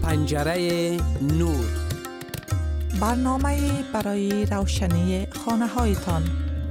پنجره نور، برنامه برای روشنی خانه هایتان.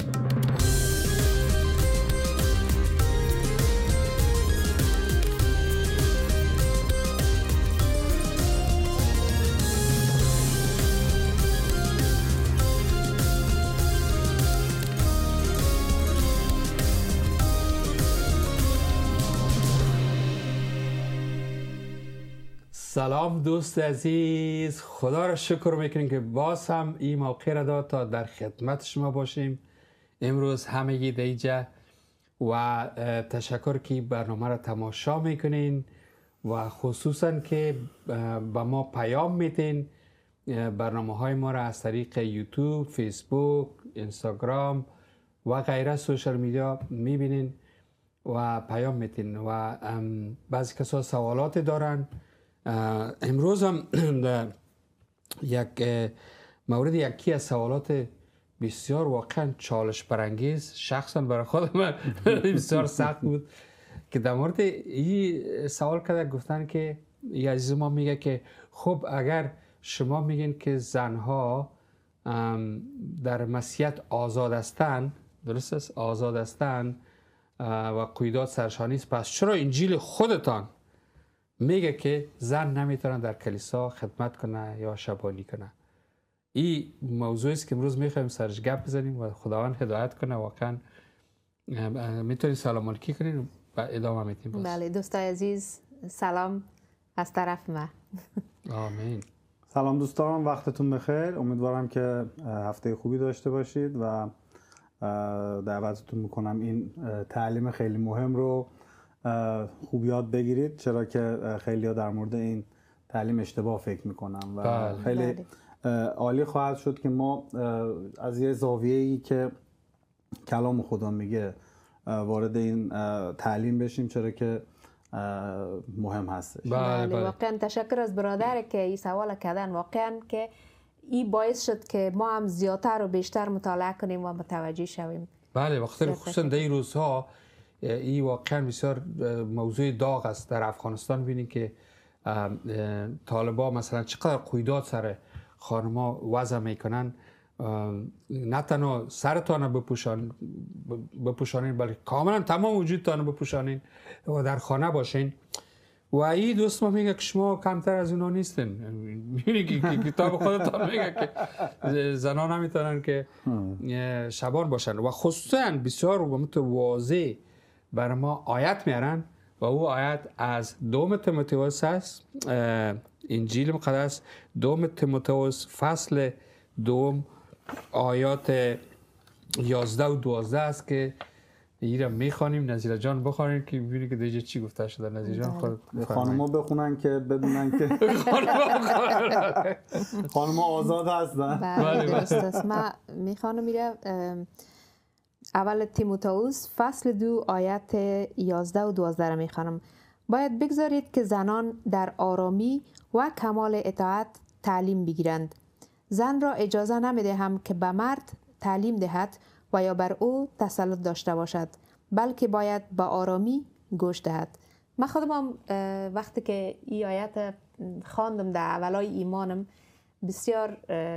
سلام دوست عزیز، خدا را شکر میکنیم که باز هم این موقع را داد تا در خدمت شما باشیم. امروز همگی دیجا و تشکر که برنامه را تماشا میکنین و خصوصا که به ما پیام میتین. برنامه های ما را از طریق یوتیوب، فیسبوک، اینستاگرام و غیره سوشال میدیا میبینین و پیام میتین و بعضی کسا سوالات دارن. امروز هم یک مورد یکی از سوالات بسیار واقعا چالش برانگیز شخصا برای خود من بسیار سخت بود که در مورد این سوال کرده. گفتن که یه عزیز ما میگه که خب اگر شما میگین که زنها در مسیحیت آزاد هستند، درست است آزاد هستند و قیودات سرشانی است، پس چرا انجیل خودتان میگه که زن نمیتونه در کلیسا خدمت کنه یا شبانی کنه؟ این موضوعی است که امروز میخوایم سرش گپ بزنیم و خداوند هدایت کنه. واقعا میتونید سلام علیکی کنین و ادامه میتیم. بله دوستای عزیز، سلام از طرف من. آمین. سلام دوستان، وقتتون بخیر. امیدوارم که هفته خوبی داشته باشید و دعوتتون میکنم این تعلیم خیلی مهم رو خوب یاد بگیرید، چرا که خیلی ها در مورد این تعلیم اشتباه فکر میکنن و خیلی عالی خواهد شد که ما از یه زاویه‌ای که کلام خدا میگه وارد این تعلیم بشیم، چرا که مهم هستش. بله واقعا تشکر از برادر که این سوال کردن. واقعا که این باعث شد که ما هم زیادتر و بیشتر مطالعه کنیم و متوجه شویم. بله وقتی خصوصا در این روزها این واقعا بسیار موضوع داغ است. در افغانستان بینید که طالبا مثلا چقدر قیودات سر خانما وضع میکنن. نه تنها سرتان بپوشانین بلکه کاملا تمام وجودتان بپوشانین و در خانه باشین. و این دوست ما میگه که شما کمتر از اونا نیستین. میبینی که کتاب خودتان میگه که زنان نمیتونن که شبان باشن و خصوصا بسیار واضح بر ما آیت میارن و او آیت از 2 تیموتائوس است. انجیل مقدس 2 تیموتائوس فصل 2 آیات 11 و 12 است که این را میخوانیم. نظیر جان بخوانیم که ببینید که دیگه چی گفته شده. نظیر جان خود خانم‌ها بخونن که بدونن که خانم‌ها آزاد هستن. بله درست است. من میخوانم میره اول تیموتائوس فصل 2 آیت 11 و 12 را میخوانم. باید بگذارید که زنان در آرامی و کمال اطاعت تعلیم بگیرند. زن را اجازه نمیدهم که به مرد تعلیم دهد و یا بر او تسلط داشته باشد، بلکه باید به آرامی گوش دهد. من خودم وقتی که این آیت خواندم در اولای ایمانم بسیار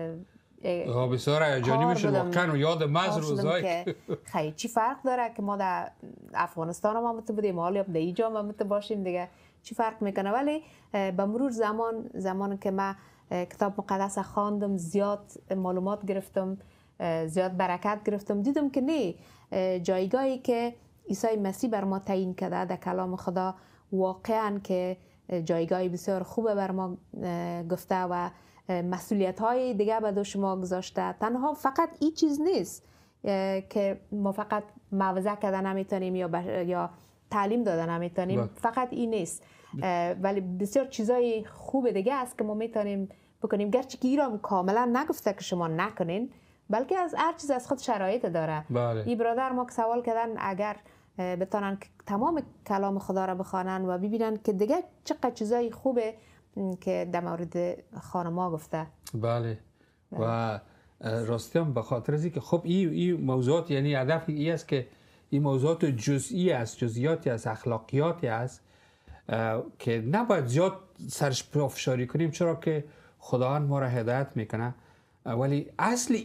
هیجانی میشه واقعا و یاد مز روزایی که خیلی چی فرق داره که ما در افغانستان هم بودیم، حالا در اینجا هم باشیم دیگه، چی فرق میکنه؟ ولی به مرور زمان که من کتاب مقدس خواندم، زیاد معلومات گرفتم، زیاد برکت گرفتم، دیدم که نه، جایگاهی که عیسی مسیح بر ما تعیین کرده در کلام خدا واقعا که جایگاهی بسیار خوبه بر ما گفته و مسئولیت های دیگه به دوش ما گذاشته. تنها فقط این چیز نیست که ما فقط موعظه کردن نمیتونیم یا تعلیم دادن نمیتونیم، فقط این نیست، ولی بسیار چیزای خوب دیگه است که ما میتونیم بکنیم، گرچه که ایران کاملا نگفته که شما نکنین، بلکه از هر چیز از خود شرایط داره. این برادر ما که سوال کردن اگر بتونن تمام کلام خدا را بخوانن و ببینن که دیگه چقدر چیزای خوبه که در مورد خانم‌ها گفته. بله و راستی هم به خاطر از اینکه خب این موضوعات، یعنی هدف این است که این موضوعات جزئی است، جزئیاتی است، اخلاقیاتی است که نباید زیاد سرش پافشاری کنیم، چرا که خداوند ما را هدایت میکنه. ولی اصل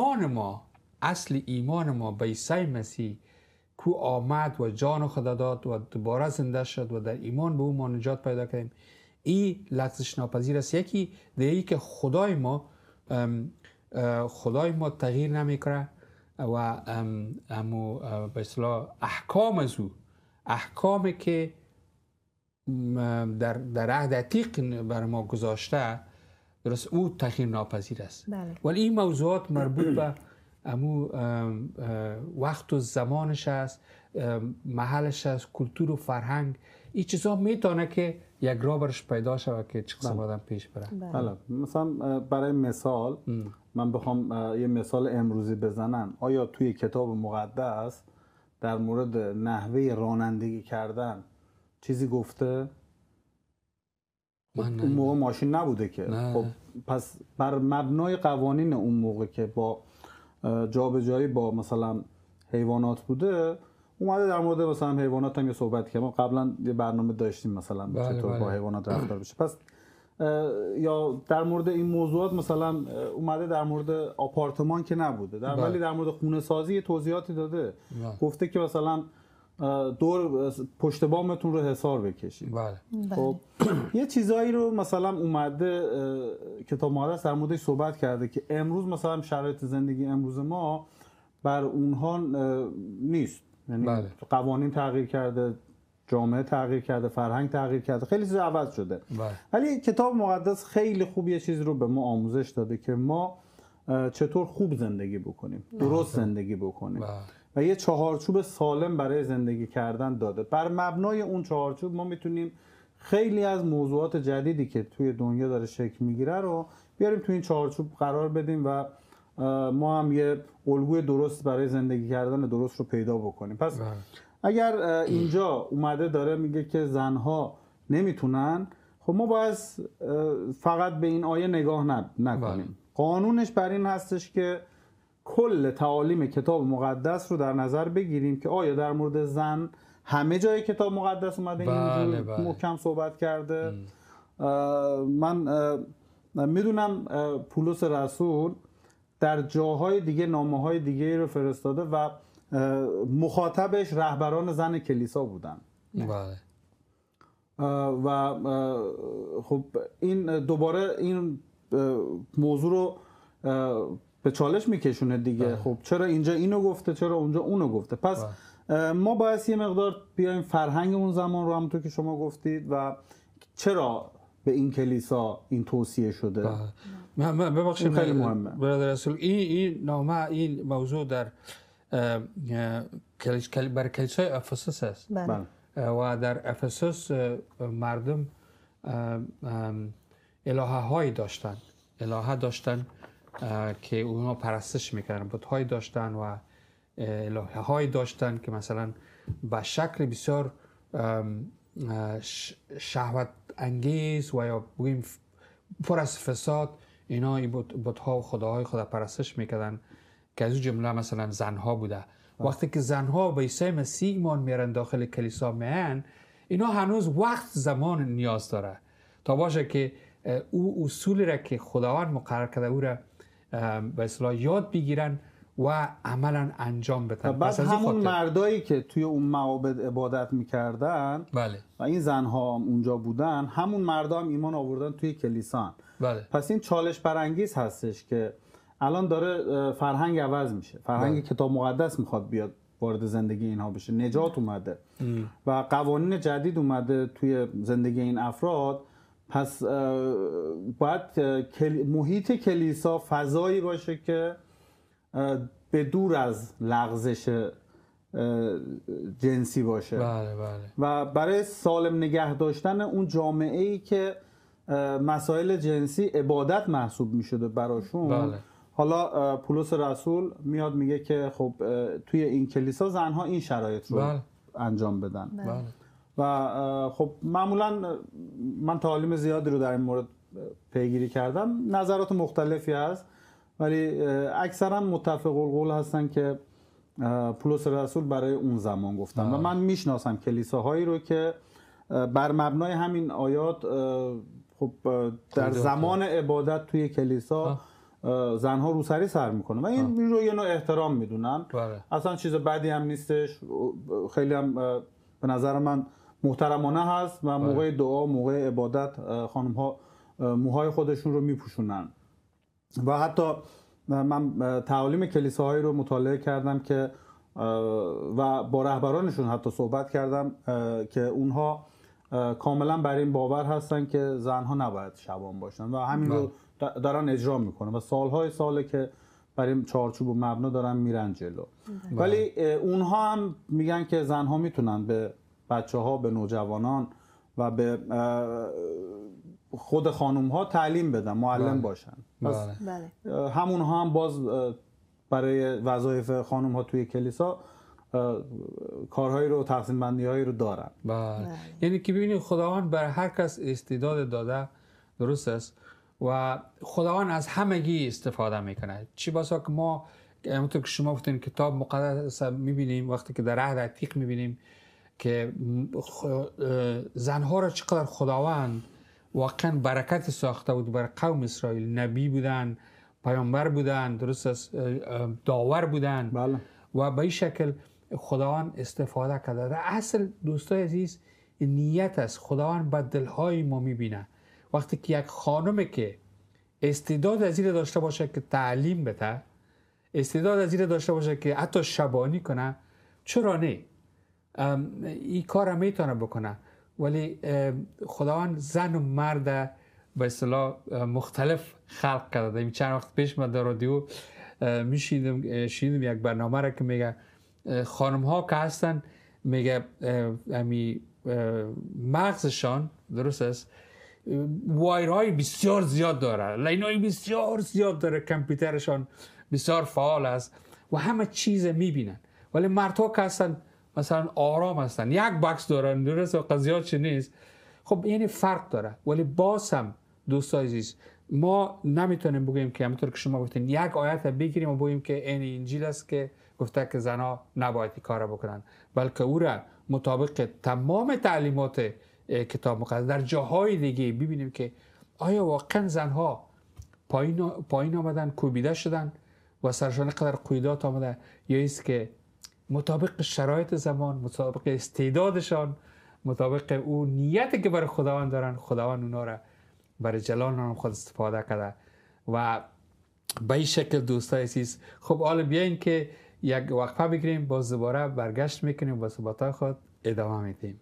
ایمان ما به عیسی مسیح کو آمد و جان خدا داد و دوباره زنده شد و در ایمان به او ما نجات پیدا کردیم، این لغزش ناپذیر است. یکی دیگه که خدای ما تغییر نمیکنه و امو به اصطلاح احکام از او، احکامی که در عهد عتیق بر ما گذاشته، درست او تغییر ناپذیر است. بله. ولی این موضوعات مربوط به امو وقت و زمانش است، محلش است، کلتور و فرهنگ، این چیزا میتونه که یک راه برش پیدا شود که چه قسم آدم پیش بره. بله. مثلا برای مثال من بخوام یه مثال امروزی بزنم، آیا توی کتاب مقدس در مورد نحوه رانندگی کردن چیزی گفته؟ اون موقع ماشین نبوده که. خب پس بر مبنای قوانین اون موقع که با جابجایی با مثلا حیوانات بوده، اومده در مورد مثلا حیوانات هم یه صحبت که ما قبلا یه برنامه داشتیم مثلا چطور با حیوانات رفتار بشه. پس یا در مورد این موضوعات مثلا اومده در مورد آپارتمان که نبوده، ولی در مورد خونه سازی توضیحاتی داده. گفته که مثلا دور پشت بامتون رو حصار بکشید. خب یه چیزایی رو مثلا اومده کتاب مقدس در موردش صحبت کرده که امروز مثلا شرایط زندگی امروز ما بر اونها نیست. یعنی قوانین تغییر کرده، جامعه تغییر کرده، فرهنگ تغییر کرده، خیلی چیز عوض شده. ولی کتاب مقدس خیلی خوب یه چیز رو به ما آموزش داده که ما چطور خوب زندگی بکنیم، درست زندگی بکنیم و یه چهارچوب سالم برای زندگی کردن داده. بر مبنای اون چهارچوب ما میتونیم خیلی از موضوعات جدیدی که توی دنیا داره شکل میگیره رو بیاریم توی این چهارچوب قرار بدیم و ما هم یه الگوی درست برای زندگی کردن درست رو پیدا بکنیم. پس اگر اینجا اومده داره میگه که زنها نمیتونن، خب ما باید فقط به این آیه نگاه نکنیم. قانونش بر این هستش که کل تعالیم کتاب مقدس رو در نظر بگیریم که آیا در مورد زن همه جای کتاب مقدس اومده اینجور محکم صحبت کرده. من میدونم پولس رسول در جاهای دیگه نامه‌های دیگه رو فرستاده و مخاطبش رهبران زن کلیسا بودن. و خب این دوباره این موضوع رو به چالش میکشونه دیگه. خب چرا اینجا اینو گفته، چرا اونجا اونو گفته؟ پس ما باید یه مقدار بیایم فرهنگ اون زمان رو همونطور که شما گفتید و چرا به این کلیسا این توصیه شده. ببخشید خیلی مهمه برادر رسول، این نامه، این موضوع در بر کلیسای افسوس است. و در افسوس مردم الهه هایی داشتن، الهه داشتن که اونا پرستش میکردن، بت‌هایی داشتن و الهه هایی داشتن که مثلا به شکل بسیار شهوت انگیز و یا بگیم پر از فساد اینا این بت‌ها و خداهای خدا پرستش میکردن که از اون جمله مثلا زنها بوده. وقتی که زنها به عیسی مسیح ایمان میارن داخل کلیسا میان، اینا هنوز وقت زمان نیاز داره تا باشه که او اصولی را که خداوند مقرر کرده او را به اصطلاح یاد بگیرن و عملا انجام بدن. بعد همون مردایی که توی اون معابد عبادت میکردن و این زنها هم اونجا بودن، همون مردا هم ایمان آوردن توی کلیسا. پس این چالش برانگیز هستش که الان داره فرهنگ عوض میشه، فرهنگ کتاب مقدس میخواد بیاد وارد زندگی اینها بشه، نجات اومده و قوانین جدید اومده توی زندگی این افراد. پس باید محیط کلیسا فضایی باشه که به دور از لغزش جنسی باشه. و برای سالم نگه داشتن اون جامعه‌ای که مسائل جنسی عبادت محسوب میشده براشون، حالا پولس رسول میاد میگه که خب توی این کلیسا زنها این شرایط رو انجام بدن. و خب معمولا من تعالیم زیادی رو در این مورد پیگیری کردم، نظرات مختلفی هست ولی اکثرا متفق القول هستن که پولس رسول برای اون زمان گفتن. و من میشناسم کلیساهایی رو که بر مبنای همین آیات خب در زمان عبادت توی کلیسا زنها روسری سر میکنه و این رو یه نوع احترام میدونن. اصلا چیز بدی هم نیستش، خیلی هم به نظر من محترمانه هست و موقع دعا، موقع عبادت خانم ها موهای خودشون رو میپوشونن. و حتی من تعالیم کلیساهایی رو مطالعه کردم که و با رهبرانشون حتی صحبت کردم که اونها کاملا بر این باور هستن که زنها نباید شبان باشن و همین رو دارن اجرا میکنن و سالهای ساله که بر این چارچوب و مبنا دارن میرن جلو. ولی اونها هم میگن که زنها میتونن به بچه‌ها، به نوجوانان و به خود خانم ها تعلیم بدن، معلم باشن. همونها هم باز برای وظایف خانم ها توی کلیسا کارهایی رو، تقسیم بندی هایی رو دارن. یعنی که ببینید خداوند برای هر کس استعداد داده، درست است، و خداوند از همگی استفاده میکنه. چی بسا که ما همونطور که شما گفتین کتاب مقدس میبینیم، وقتی که در عهد عتیق میبینیم که زنها را چقدر خداوند واقعا برکت ساخته بود برای قوم اسرائیل. نبی بودن، پیامبر بودن، درست است، داور بودن. و به این شکل خداوند استفاده کرده. در اصل دوستای عزیز نیت است. خداوند به دلهای ما میبینه. وقتی که یک خانم که استعداد از این داشته باشه که تعلیم بده، استعداد از این داشته باشه که حتی شبانی کنه، چرا نه؟ این کار هم میتونه بکنه. ولی خداوند زن و مرد به اصطلاح مختلف خلق کرده. چند وقت پیش من در رادیو شنیدم یک برنامه را که میگه خانم ها که هستن، میگه مغزشان، درست است، وایرهای بسیار زیاد داره، لینای بسیار زیاد داره، کامپیوترشان بسیار فعال است و همه چیز میبینن. ولی مردها که هستن مثلا آرام هستن، یک بکس دارن، درست، و قضیات چه نیست. خب یعنی فرق داره. ولی باز هم دوستای عزیز ما نمیتونیم بگیم که همونطور که شما گفتین یک آیت بگیریم و بگیم که این انجیل است که گفته که زنها نباید این کارا بکنن، بلکه او را مطابق تمام تعلیمات کتاب مقدس در جاهای دیگه ببینیم که آیا واقعا زنها پایین آمدن، کوبیده شدن و سرشان قدر قیودات آمده، یا است که مطابق شرایط زمان، مطابق استعدادشان، مطابق اون نیتی که برای خداوند دارن، خداوند اونا را برای جلال نام خود استفاده کرده. و به این شکل دوستای عزیز، خب حالا بیاین که یک وقفه بگیریم، باز دوباره برگشت میکنیم با صحبت‌های خود ادامه میدیم.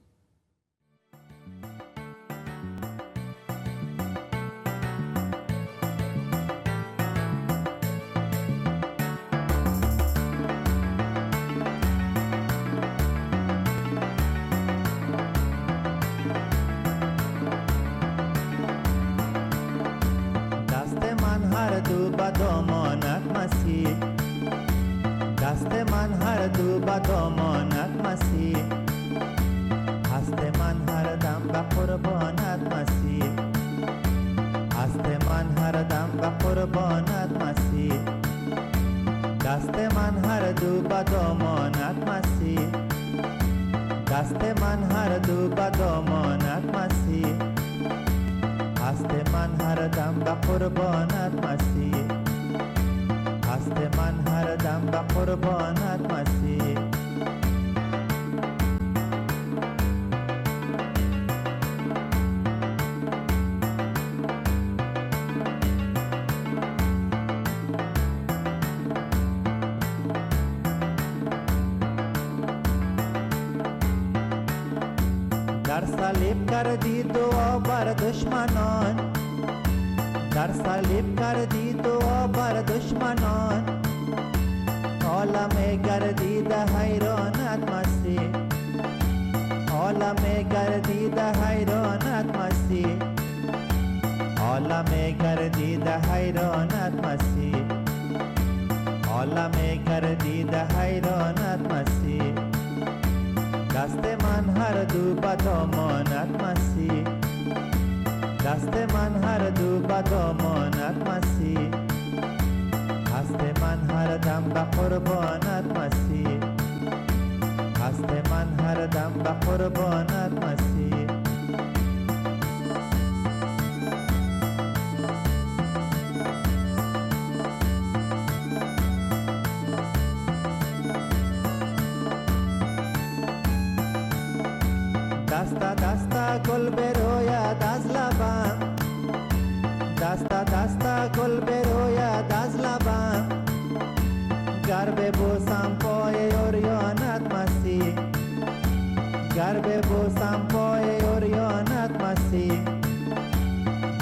در صلیب کردی دعا بر دشمنان، در صلیب کردی دعا بر دشمنان، عالم گردیده حیرانت مسیح، عالم گردیده حیرانت مسیح، عالم گردیده حیرانت مسیح، عالم گردیده حیرانت مسیح. دست من هر دو به دامانت مسیح، دست من هر دو به دامانت مسیح، هست من هر دم به قربانت مسیح، هست من هر دم به قربانت مسیح.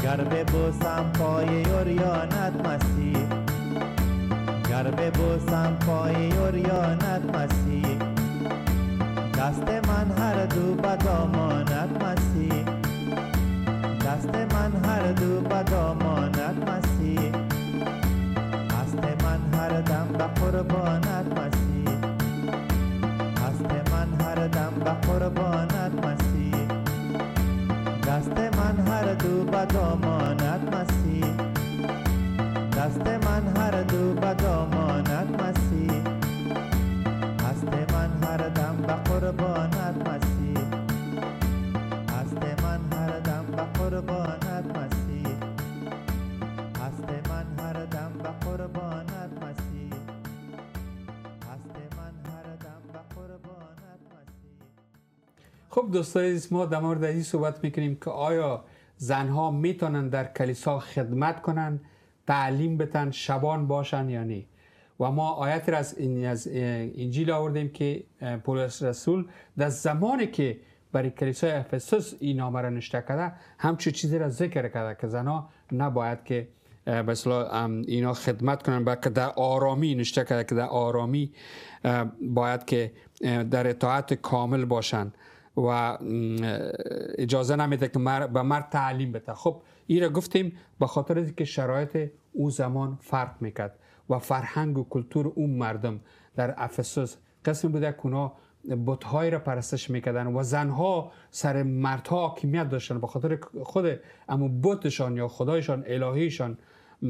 گر ببوسم پای اوریانت مسیح، گر ببوسم پای اوریانت مسیح، دست من هر دو به دامانت مسیح، دست من هر دو به دامانت مسیح، هست من هر دم به قربانت مسیح، هست من هر دم به قربانت مسیح، دست من هر دو به دامانت مسیح، دست من هر دو به دامانت مسیح، هست من هر دم به قربانت مسیح، هست من هر دم به قربانت مسیح، هست من هر دم به قربانت مسیح، هست من هر دم به قربانت مسیح. خب دوستای عزیز، ما در مورد این صحبت میکنیم که آیا زنها میتونن در کلیسا خدمت کنن، تعلیم بتن، شبان باشن یا نه. و ما آیت را از انجیل آوردیم که پولس رسول در زمانی که برای کلیسای افسوس این نامه را نوشته کرده همچون چیزی را ذکر کرده که زنها نباید که به اصطلاح اینا خدمت کنن، بلکه در آرامی نوشته کرده که در آرامی باید که در اطاعت کامل باشن و اجازه نمیده که به مرد تعلیم بده. خب این را گفتیم به خاطر اینکه شرایط او زمان فرق میکرد و فرهنگ و کلتور اون مردم در افسوس قسم بوده که اونا بت‌های را پرستش میکردن و زنها سر مردها حاکمیت داشتن به خاطر خود اما بتشان یا خدایشان الهیشان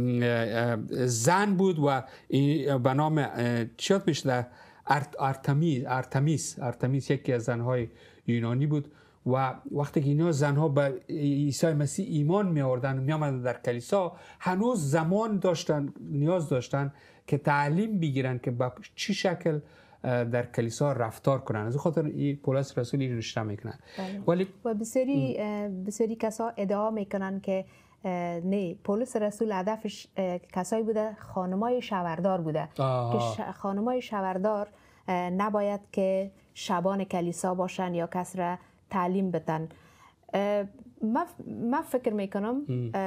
زن بود و به نام چیات میشه ارتمیس یکی از زنهای یونانی بود و وقتی که اینا زنها به عیسی مسیح ایمان می آوردن می آمدن در کلیسا، هنوز زمان داشتن، نیاز داشتن که تعلیم بگیرن که به چی شکل در کلیسا رفتار کنن. از خاطر این پولس رسول این نوشته میکنن. ولی و بسیاری کسا ادعا میکنن که نه، پولس رسول هدفش کسایی بوده خانمای شوهردار بوده که خانمای شوهردار نباید که شبان کلیسا باشن یا کس را تعلیم بدن. من فکر میکنم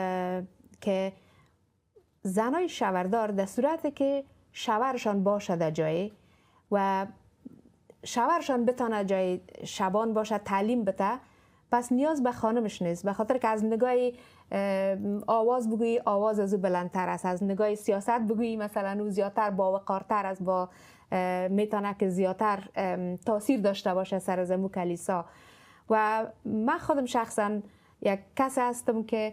که زنای شوهردار در صورتی که شوهرشان باشه در جایی و شوهرشان بتونه جای شبان باشه تعلیم بده، پس نیاز به خانمش نیست، به خاطر که از نگاه آواز بگویی آواز از او بلندتر است، از نگاه سیاست بگویی مثلا او زیادتر باوقارتر است، با میتونه که زیادتر تاثیر داشته باشه سر زمو کلیسا. و من خودم شخصا یک کس هستم که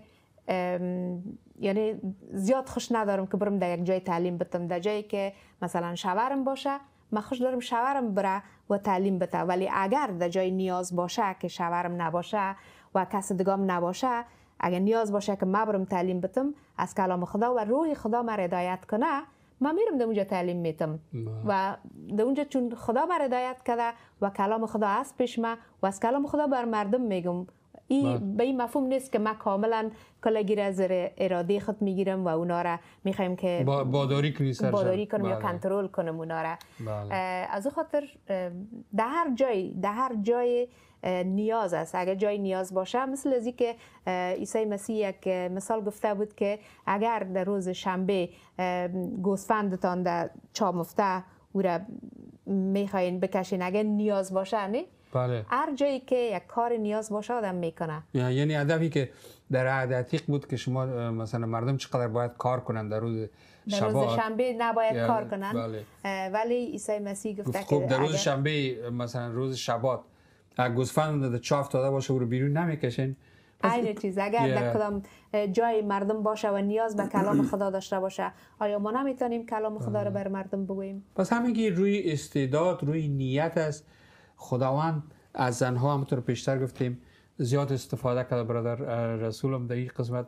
یعنی زیاد خوش ندارم که برم در یک جای تعلیم بدم، در جایی که مثلا شوهرم باشه من خوش دارم شوهرم بره و تعلیم بده، ولی اگر در جای نیاز باشه که شوهرم نباشه و کس دیگام نباشه، اگر نیاز باشه که من برم تعلیم بدم از کلام خدا و روح خدا من هدایت کنه، من میرم در اونجا تعلیم میتم و در اونجا چون خدا من هدایت کرده و کلام خدا هست پیش من و از کلام خدا بر مردم میگم. به این مفهوم نیست که من کاملا کلاگیر از اراده خود میگیرم و اونا را میخوایم که باداری کنم یا کنترل کنم اونا را. از خاطر در هر جای نیاز است. اگر جای نیاز باشه، مثل ازی که عیسی مسیح یک مثال گفته بود که اگر در روز شنبه گوسفندتان در چامفته او را میخواین بکشین، اگر نیاز باشه نه، بله. هر جایی که یک کار نیاز باشه آدم میکنه. یعنی هدفی که در عهد عتیق بود که شما مثلا مردم چقدر باید کار کنن در روز شنبه نباید کار کنن. بله. ولی عیسی مسیح گفته که در روز شنبه مثلا روز شبات اگه گوسفند در چاه افتاده باشه او رو بیرون نمیکشین. این چیز اگر در کدام جای مردم باشه و نیاز به کلام خدا داشته باشه، آیا ما نمیتونیم کلام خدا رو بر مردم بگوییم؟ پس همینگی روی استعداد، روی نیت است. خداوند از زنها همونطور پیشتر گفتیم زیاد استفاده کرده. برادر رسولم در این قسمت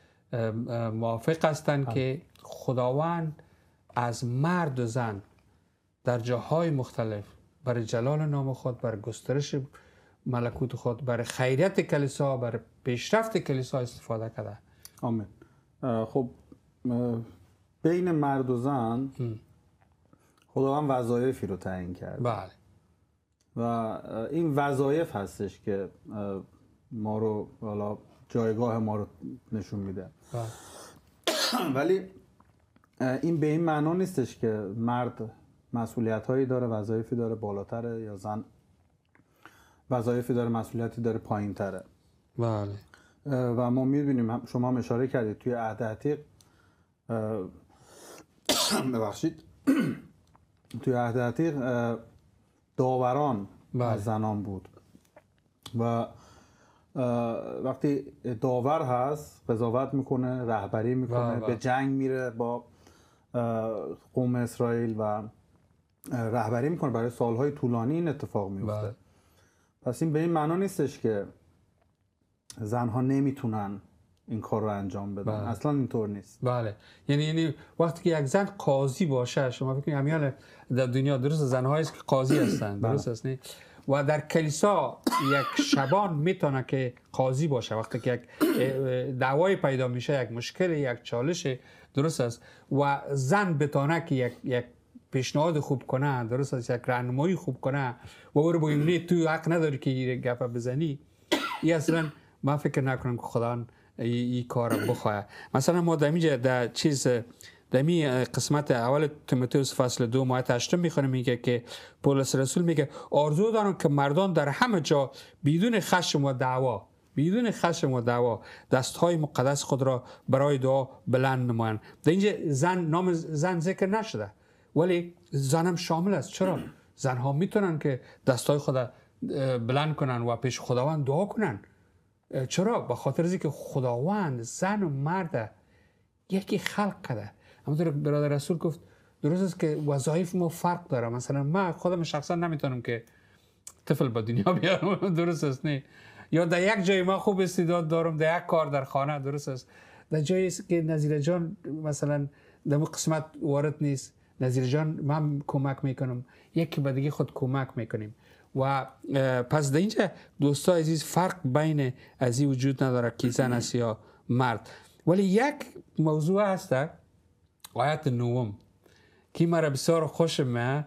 موافق هستند که خداوند از مرد و زن در جاهای مختلف برای جلال نام خود، برای گسترش ملکوت خود، برای خیریت کلیسا، برای پیشرفت کلیسا استفاده کرده. آمین. خب بین مرد و زن خداوند وظایفی رو تعیین کرد. بله. و این وظایف هستش که ما رو حالا جایگاه ما رو نشون میده. ولی این به این معنا نیستش که مرد مسئولیت هایی داره، وظایفی داره بالاتره یا زن وظایفی داره، مسئولیتی داره پایین تره. بله. و ما می‌بینیم، شما هم اشاره کردید توی عهد عتیق، ببخشید، توی عهد عتیق داوران از زنان بود و وقتی داور هست قضاوت میکنه، رهبری میکنه، به جنگ میره با قوم اسرائیل و رهبری میکنه برای سالهای طولانی. این اتفاق میفته. پس این به این معنا نیستش که زنها نمیتونن این کار رو انجام بدن. اصلا اینطور نیست. بله. یعنی وقتی که یک زن قاضی باشه، شما فکر کنید همیان در دنیا درست زن‌هایی است که قاضی هستند، درست است نه؟ و در کلیسا یک شبان میتونه که قاضی باشه وقتی که یک دعوای پیدا میشه، یک مشکل، یک چالش، درست است، و زن بتونه که یک پیشنهاد خوب کنه، درست است، یک راهنمایی خوب کنه و او رو بگیم تو حق نداری که گپ بزنی. این اصلا من فکر نکنم که خدا این کار بخواه. مثلا ما در چیز دمی قسمت اول تیموتئوس فصل 2 آیه 8 میخونیم، میگه که پولس رسول میگه آرزو دارم که مردان در همه جا بدون خشم و دعوا دستهای مقدس خود را برای دعا بلند نمایند. در اینجا نام زن ذکر نشده، ولی زنم شامل است. چرا؟ زنها میتونن که دستهای خود بلند کنن و پیش خداوند دعا کنن. چرا؟ به خاطر اینکه خداوند زن و مرد یکی خلق کرده. همونطور برادر رسول گفت درست است که وظایف ما فرق داره. مثلا من خودم شخصا نمیتونم که طفل به دنیا بیارم، درست است نه؟ یا در یک جای ما خوب استعداد دارم، در یک کار در خانه، درست است، در جایی است که نظیر جان مثلا در قسمت وارد نیست، نظیر جان من کمک میکنم، یکی به دیگه خود کمک میکنیم. و پس در اینجا دوستا عزیز فرق بین از این وجود نداره که زن است یا مرد. ولی یک موضوع هست، آیت 9 که مرا بسیار خوشم،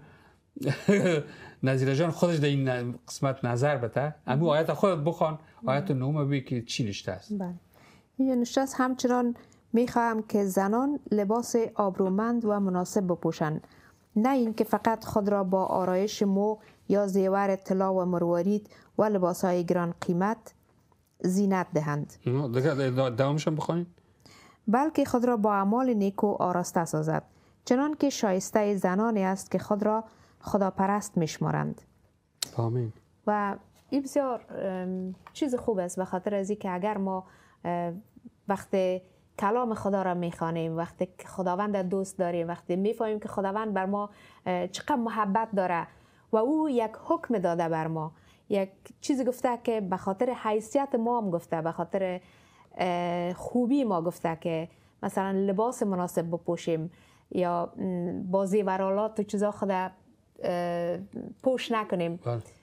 نظیر جان خودش در این قسمت نظر بده. اما آیت خودت بخوان، آیت 9 بگی که چی نشته است. بله. این نشته است همچنان میخواهم که زنان لباس آبرومند و مناسب بپوشند، نه اینکه فقط خود را با آرایش مو یا زیور طلا و مروارید و لباسهای گران قیمت زینت دهند. دوامش هم بخوانید. بلکه خود را با اعمال نیکو آراسته سازد، چنان که شایسته زنانی است که خود را خداپرست میشمارند. آمین. و این بسیار چیز خوب است، به خاطر از اینکه اگر ما وقتی کلام خدا را میخوانیم، وقتی خداوند دوست داریم، وقتی میفهمیم که خداوند بر ما چقدر محبت داره و او یک حکم داده بر ما، یک چیزی گفته که به خاطر حیثیت ما هم گفته، به خاطر خوبی ما گفته که مثلا لباس مناسب بپوشیم یا با زیورالات و چیزا خدا پوش نکنیم.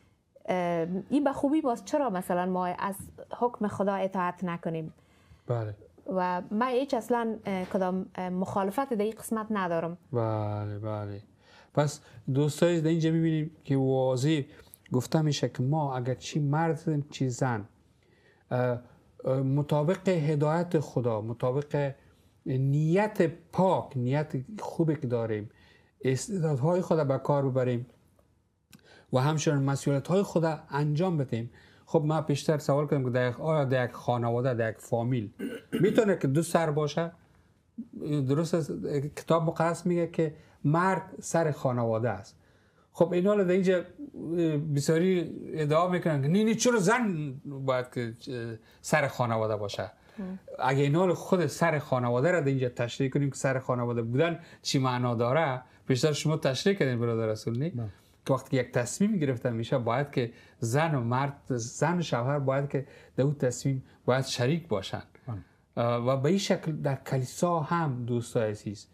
این به خوبی باست. چرا مثلا ما از حکم خدا اطاعت نکنیم؟ بله. و من هیچ اصلا کدام مخالفت در این قسمت ندارم. بله. پس دوستای در اینجا میبینیم که واضح گفته میشه که ما اگر چی مرد چی زن مطابق هدایت خدا، مطابق نیت پاک، نیت خوبی که داریم، استعدادهای خدا به کار ببریم و همچنین مسئولیت‌های خدا انجام بدیم. خب من بیشتر سوال کردم که آیا در یک خانواده، در یک فامیل میتونه که دو سر باشه؟ درست است. کتاب مقدس میگه که مرد سر خانواده است. خب اینا در اینجا بسیاری ادعا میکنن که نه چرا زن باید که سر خانواده باشه؟ اگه اینا خود سر خانواده را در اینجا تشریح کنیم که سر خانواده بودن چی معنا داره، بیشتر شما تشریح کردین برادر رسول نه؟ که وقتی یک تصمیم گرفته میشه باید که زن و مرد، زن و شوهر باید که در اون تصمیم باید شریک باشن. و به این شکل در کلیسا هم دوستای عزیز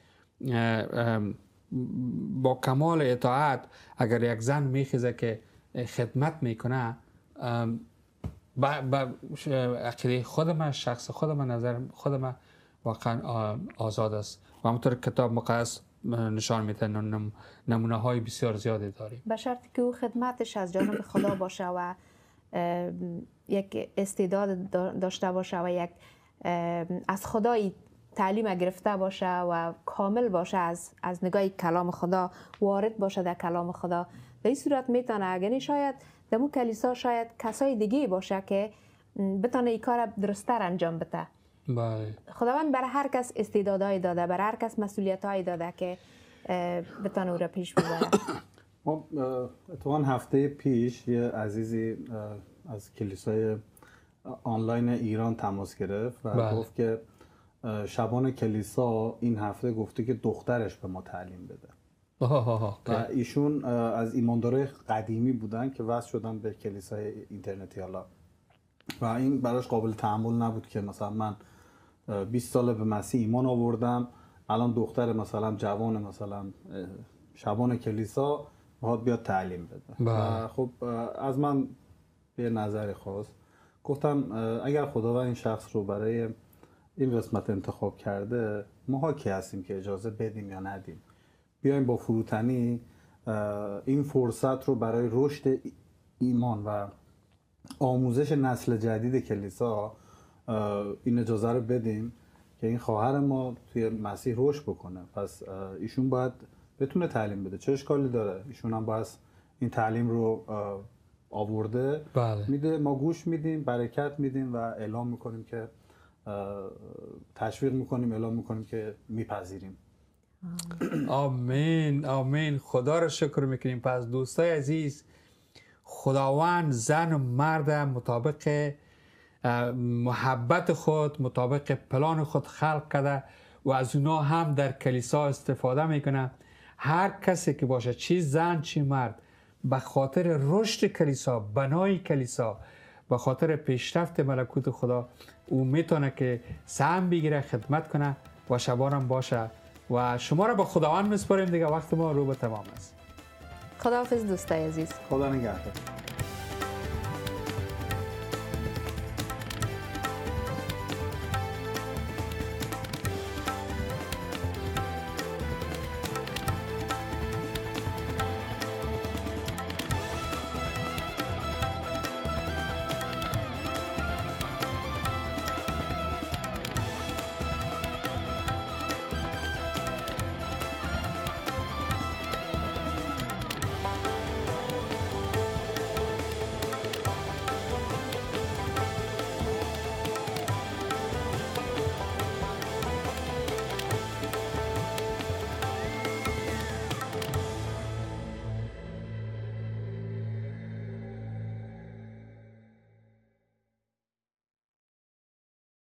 با کمال اطاعت اگر یک زن میخیزه که خدمت میکنه، با عقیده خودم، شخص خودم، نظر خودم واقعا آزاد است. و همونطور کتاب مقدس نشان میده نمونه های بسیار زیادی داریم، به شرطی که او خدمتش از جانب خدا باشه و یک استعداد داشته باشه و یک از خدای تعلیم گرفته باشه و کامل باشه، از نگاه کلام خدا وارد باشه در کلام خدا. در این صورت میتونه اگر شاید در مو کلیسا شاید کسای دیگه باشه که بتونه این کار درست‌تر انجام بده. بله. خداوند برای هر کس استعدادهای داده، برای هر کس مسئولیت‌های داده که بتونه او را پیش ببره. ما اتفاقاً هفته پیش یه عزیزی از کلیسای آنلاین ایران تماس گرفت و گفت که شبان کلیسا این هفته گفته که دخترش به ما تعلیم بده. و ایشون از ایماندارای قدیمی بودن که وصل شدن به کلیسای اینترنتی حالا و این براش قابل تحمل نبود که مثلا من 20 ساله به مسیح ایمان آوردم، الان دختر مثلا جوان مثلا شبان کلیسا میخواد بیاد تعلیم بده. و خب از من یه نظری خواست، گفتم اگر خداوند این شخص رو برای این قسمت انتخاب کرده، ما کی هستیم که اجازه بدیم یا ندیم؟ بیایم با فروتنی این فرصت رو برای رشد ایمان و آموزش نسل جدید کلیسا این اجازه رو بدیم که این خواهر ما توی مسیح رشد بکنه. پس ایشون باید بتونه تعلیم بده، چه اشکالی داره؟ ایشون هم باید این تعلیم رو آورده میده، ما گوش میدیم، برکت میدیم و اعلام میکنیم که تشویق میکنیم، اعلام میکنیم که میپذیریم. آمین آمین. خدا رو شکر میکنیم. پس دوستای عزیز، خداوند زن و مرد مطابق محبت خود، مطابق پلان خود خلق کرده و از اونا هم در کلیسا استفاده میکنه. هر کسی که باشه، چی زن چی مرد، به خاطر رشد کلیسا، بنای کلیسا، به خاطر پیشرفت ملکوت خدا، او میتونه که سهم بگیره، خدمت کنه و شبانم باشه. و شما را به خداوند میسپاریم دیگه، وقت ما رو به تمام است. خداحافظ دوستای عزیز. خدا نگهدار.